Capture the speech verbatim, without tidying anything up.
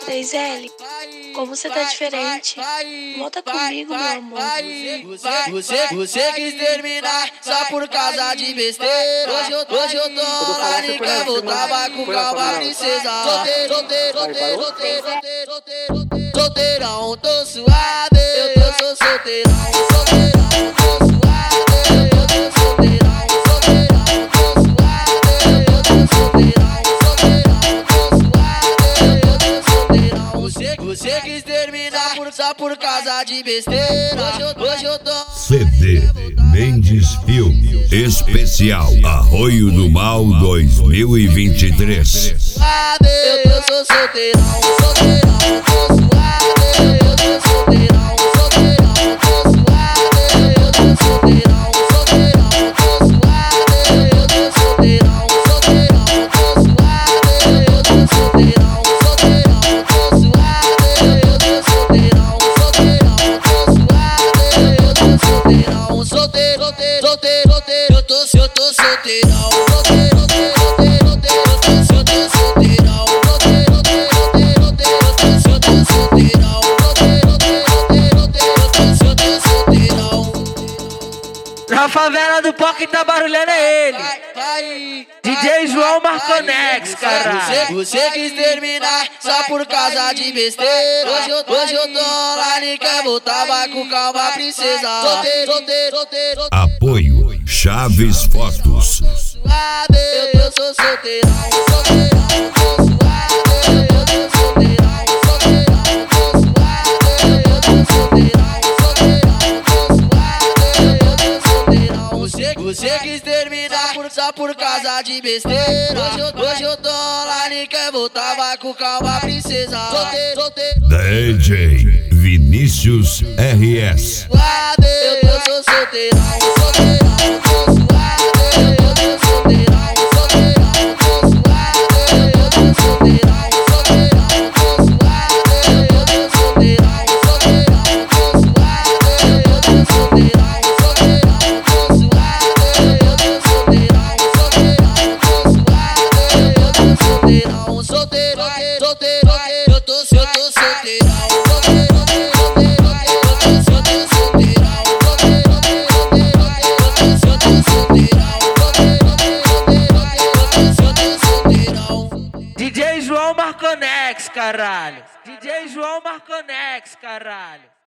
três L, como você tá diferente. Volta comigo, meu amor. Você, você, você quis terminar só por causa de besteira. Hoje eu, hoje eu tô online, quer voltar, vai com calma, princesa. Solteiro, solteiro, solteiro, solteiro, solteiro, solteiro, solteirão, tô suave. Eu tô sou solteirão, solteirão, tô suave. Eu tô solteirão, solteirão, tô suave. Eu tô solteirão, solteirão, tô suave. Eu tô solteirão. Você, você quis terminar por, só por causa de besteira. Hoje eu, hoje eu tô C D Mendes Filme Especial Arroio do Mal dois mil e vinte e três. Eu sou solteirão, solteirão, tô suave. Eu tô solteirão, solteirão, tô suave. Eu tô solteirão, solteirão, tô suave. Eu tô solteirão, solteirão, tô suave. Eu tô solteirão, solteirão, tô suave. Eu tô solteirão, solteirão, tô suave. Eu tô solteirão, solteiro, solteiro, solteiro, solteiro. Eu tô, eu tô solteirão, solteiro, solteiro, solteiro, solteiro. Eu tô solteirão, solteiro, solteiro, solteiro, solteiro. Eu tô solteirão, solteiro, solteiro, solteiro, solteiro. Na favela do Poc tá barulhando é ele. D J João Marconex, caralho. Você quis terminar só por causa de besteira. Hoje eu, hoje eu tô online, quer voltar, vai com calma, princesa. Solteiro, solteiro, solteiro. Apoio Chaves Fotos. Eu sou solteirão, solteirão, tô suave. Eu tô solteirão, solteirão, tô suave. Eu tô solteirão, solteirão, tô suave. Eu tô solteirão. Você, você quis terminar por, só por causa de besteira. Hoje eu, hoje eu tô online, quer voltar, vai com calma, princesa. Solteiro, solteiro. D J Vinícius R S. Eu sou solteirão, solteirão, tô suave. Eu tô solteirão, solteirão, tô suave. Eu tô solteirão, solteirão, tô suave. Eu tô solteirão, solteirão, tô suave. Eu tô solteirão, solteirão, tô suave. Eu tô solteirão, solteirão, tô suave. Eu tô solteirão, solteiro, solteiro, solteiro. Eu tô, eu tô solteirão, solteiro, solteiro, D J João Marconex, caralho. D J João Marconex, caralho.